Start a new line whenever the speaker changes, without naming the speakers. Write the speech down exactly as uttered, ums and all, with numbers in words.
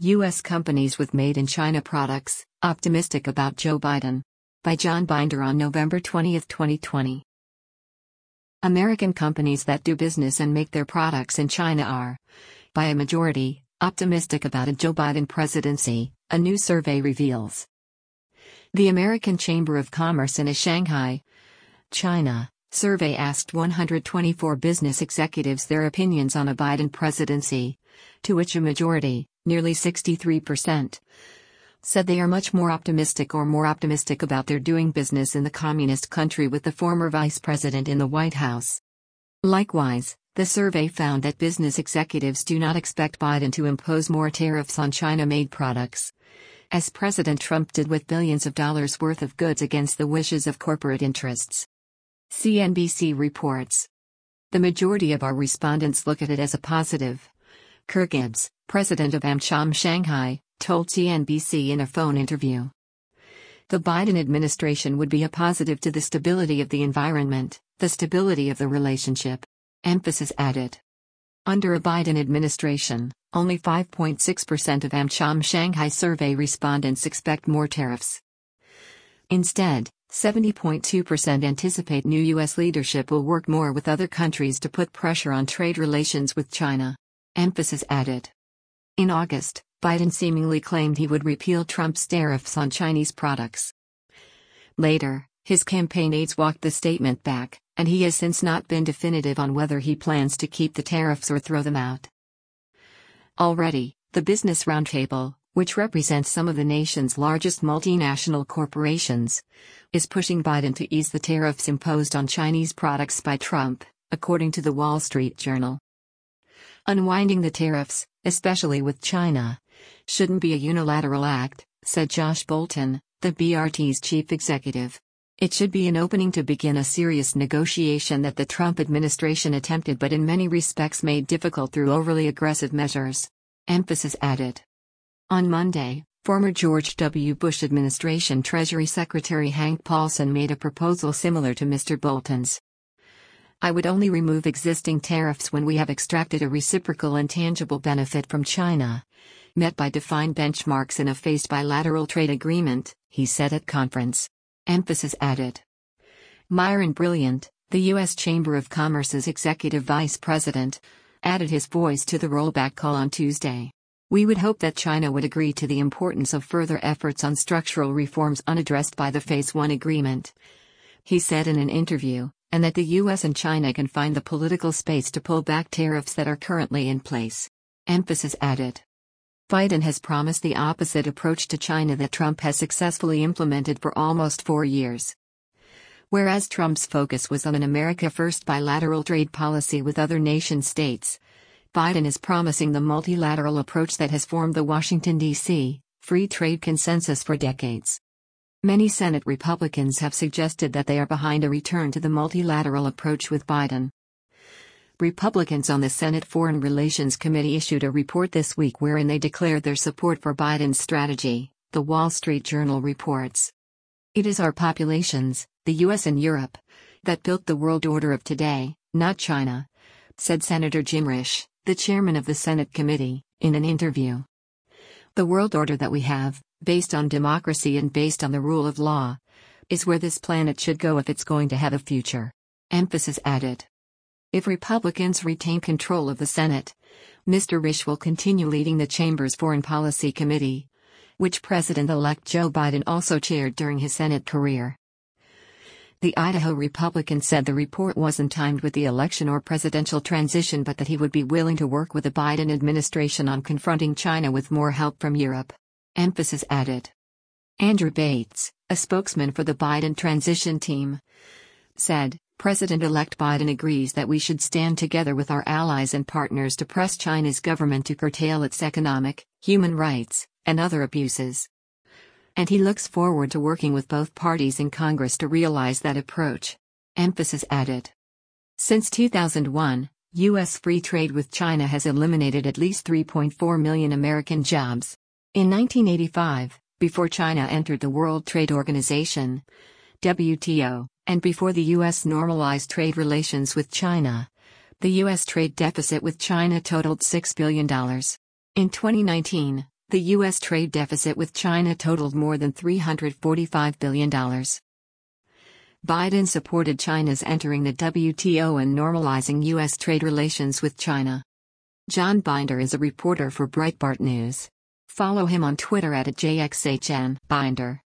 U S companies with made-in-China products, optimistic about Joe Biden. By John Binder on November twentieth, twenty twenty. American companies that do business and make their products in China are, by a majority, optimistic about a Joe Biden presidency, a new survey reveals. The American Chamber of Commerce in a Shanghai, China, survey asked one hundred twenty-four business executives their opinions on a Biden presidency, to which a majority, nearly sixty-three percent, said they are much more optimistic or more optimistic about their doing business in the communist country with the former vice president in the White House. Likewise, the survey found that business executives do not expect Biden to impose more tariffs on China-made products, as President Trump did with billions of dollars worth of goods against the wishes of corporate interests. C N B C reports. The majority of our respondents look at it as a positive. Kerr Gibbs, president of AmCham Shanghai, told C N B C in a phone interview. The Biden administration would be a positive to the stability of the environment, the stability of the relationship. Emphasis added. Under a Biden administration, only five point six percent of AmCham Shanghai survey respondents expect more tariffs. Instead, seventy point two percent anticipate new U S leadership will work more with other countries to put pressure on trade relations with China. Emphasis added. In August, Biden seemingly claimed he would repeal Trump's tariffs on Chinese products. Later, his campaign aides walked the statement back, and he has since not been definitive on whether he plans to keep the tariffs or throw them out. Already, the Business Roundtable, which represents some of the nation's largest multinational corporations, is pushing Biden to ease the tariffs imposed on Chinese products by Trump, according to the Wall Street Journal. Unwinding the tariffs, especially with China, shouldn't be a unilateral act, said Josh Bolten, the B R T's chief executive. It should be an opening to begin a serious negotiation that the Trump administration attempted but in many respects made difficult through overly aggressive measures. Emphasis added. On Monday, former George W. Bush administration Treasury Secretary Hank Paulson made a proposal similar to Mister Bolton's. I would only remove existing tariffs when we have extracted a reciprocal and tangible benefit from China, met by defined benchmarks in a phased bilateral trade agreement, he said at conference. Emphasis added. Myron Brilliant, the U S Chamber of Commerce's executive vice president, added his voice to the rollback call on Tuesday. We would hope that China would agree to the importance of further efforts on structural reforms unaddressed by the Phase one agreement, he said in an interview, and that the U S and China can find the political space to pull back tariffs that are currently in place. Emphasis added. Biden has promised the opposite approach to China that Trump has successfully implemented for almost four years. Whereas Trump's focus was on an America First bilateral trade policy with other nation-states, Biden is promising the multilateral approach that has formed the Washington, D C free trade consensus for decades. Many Senate Republicans have suggested that they are behind a return to the multilateral approach with Biden. Republicans on the Senate Foreign Relations Committee issued a report this week wherein they declared their support for Biden's strategy, the Wall Street Journal reports. It is our populations, the U S and Europe, that built the world order of today, not China, said Senator Jim Risch, the chairman of the Senate committee, in an interview. The world order that we have, based on democracy and based on the rule of law, is where this planet should go if it's going to have a future. Emphasis added. If Republicans retain control of the Senate, Mister Risch will continue leading the chamber's Foreign Policy Committee, which President-elect Joe Biden also chaired during his Senate career. The Idaho Republican said the report wasn't timed with the election or presidential transition but that he would be willing to work with the Biden administration on confronting China with more help from Europe. Emphasis added. Andrew Bates, a spokesman for the Biden transition team, said, President-elect Biden agrees that we should stand together with our allies and partners to press China's government to curtail its economic, human rights, and other abuses. And he looks forward to working with both parties in Congress to realize that approach. Emphasis added. Since two thousand one, U S free trade with China has eliminated at least three point four million American jobs. In nineteen eighty-five, before China entered the World Trade Organization, W T O, and before the U S normalized trade relations with China, the U S trade deficit with China totaled six billion dollars. In twenty nineteen, The U S trade deficit with China totaled more than three hundred forty-five billion dollars. Biden supported China's entering the W T O and normalizing U S trade relations with China. John Binder is a reporter for Breitbart News. Follow him on Twitter at J X H N Binder.